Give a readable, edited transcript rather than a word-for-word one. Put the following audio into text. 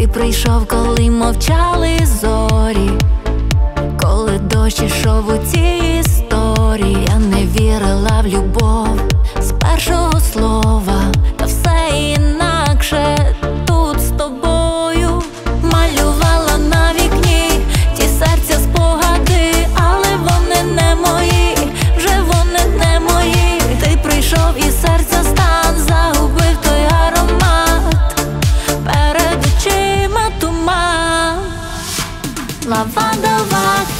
прийшов, коли мовчали зорі, коли дощ ішов у цій історії. Я не вірила в любов з першого слова, та все інакше тут з тобою. Малювала на вікні ті серця спогади, але вони не мої, вже вони не мої. Ти прийшов і серця стан загубив той аромат, перед очима туман. Лавандова